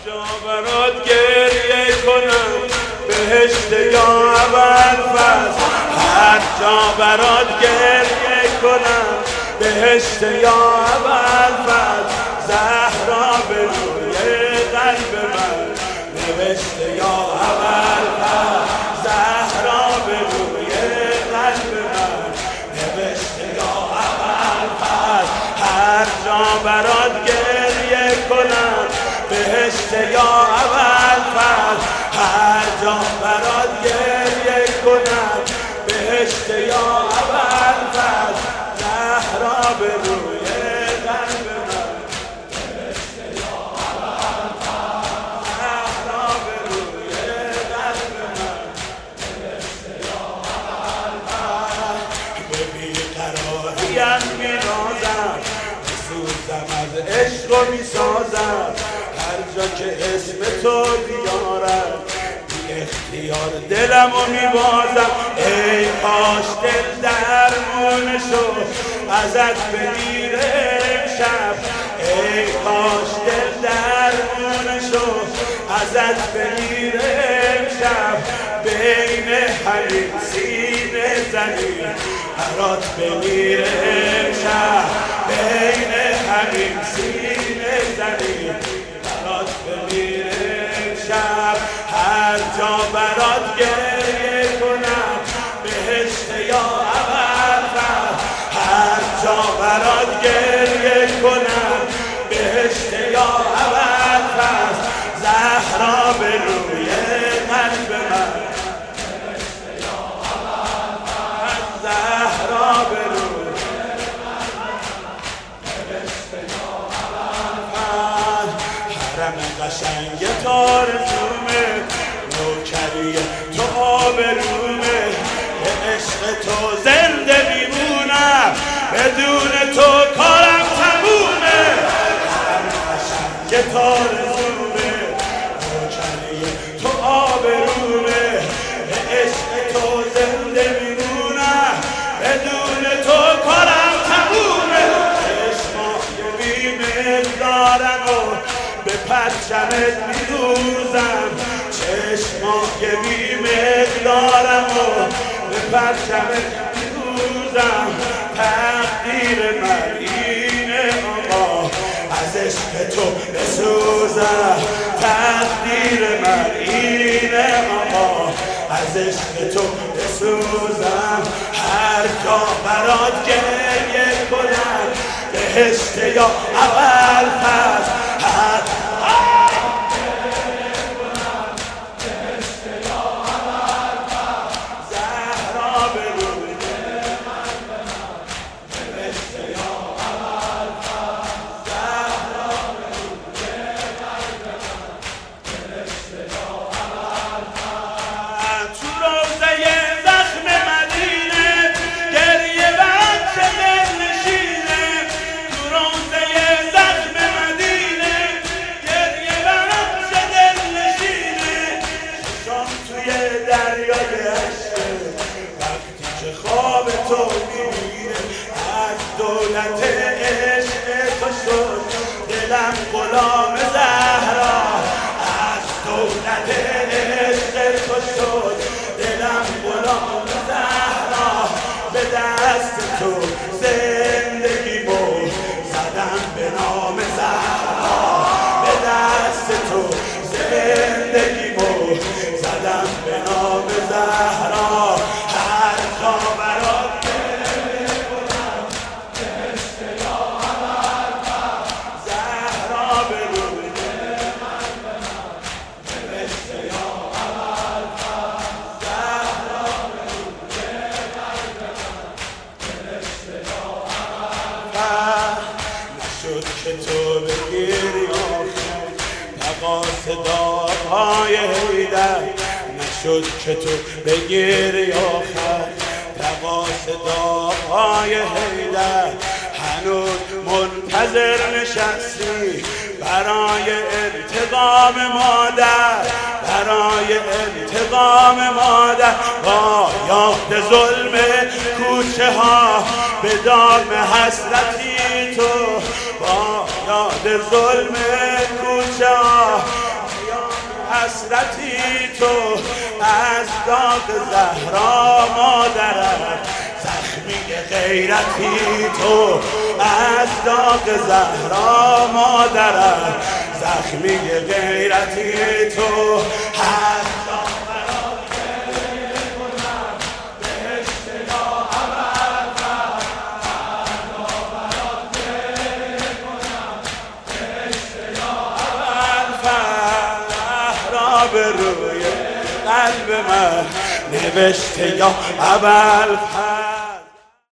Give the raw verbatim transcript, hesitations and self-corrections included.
جا برات گریه کنم بهشت یا ابوالفضل، هر جا برات گریه کنم بهشت یا ابوالفضل. زهرا به روی قلب من نوشته یا ابوالفضل، زهرا به روی قلب من نوشته یا ابوالفضل. هر جا برات گریه کنم بهشت یا ابوالفضل، هر جا برات گریه کنم بهشت یا ابوالفضل. زهرا به روی قلب من نوشته یا ابوالفضل، زهرا به روی قلب من نوشته یا ابوالفضل. به بیقراریم می‌نازم، می‌سوزم از عشق و می‌سازم، هر جا که اسم تو بیارم بی اختیار دلم و میبازم. ای کاش دل درمون شد ازت بگیره امشب، ای کاش دل درمون شد ازت بگیره امشب. بین همین سینه زمین برات بمیره امشب، بین همین سینه زمین برات بمیره امشب. هر جا برات گریه کنم بهشت یا ابوالفضل، هر جا برات گریه کنم بهشت یا ابوالفضل. زهرا به روی قلب من بهشت یا ابوالفضل، زهرا به روی قلب من بهشت یا ابوالفضل. حرم قشنگ تو آرزومه، نوکری تو آبرومه، به عشق تو زنده میمونم، بدون تو کارم تمومه. حرم قشنگ تو آرزومه، نوکری تو آبرومه، به عشق تو زنده میمونم، بدون تو کارم تمومه. چشمای بی‌مقدارم و به پرچمت میدوزم، چشمای بی‌مقدارم و به پرچمت میدوزم. تقدیر من اینه آقا از عشق تو بسوزم، تقدیر من اینه آقا از عشق تو بسوزم. هر جا برات گریه کنم بهشت یا ابوالفضل، هر خواب تو میبینه از دولت عشق تو شد دلم غلام زهرا، از دولت عشق تو شد دلم غلام زهرا. به دست تو زندگیمو زدم به نام زهرا، به دست تو زندگیمو زدم به نام زهرا. نشد که تو بگیری آخر تقاص دادهای حیدر، نشد که تو بگیری آخر تقاص دادهای حیدر. هنوز منتظر نشستی برای انتقام مادر، برای انتقام مادر. با یافت ظلم کوچه ها به دام حسرتی تو، با یاد ظلم کوچه ها حسرتی تو از داغ زهرا مادرت، زخمی غیرتی تو از داغ زهرا مادرت، زخمی غیرتی تو هست به روی قلب من نوشته یا ابوالفضل.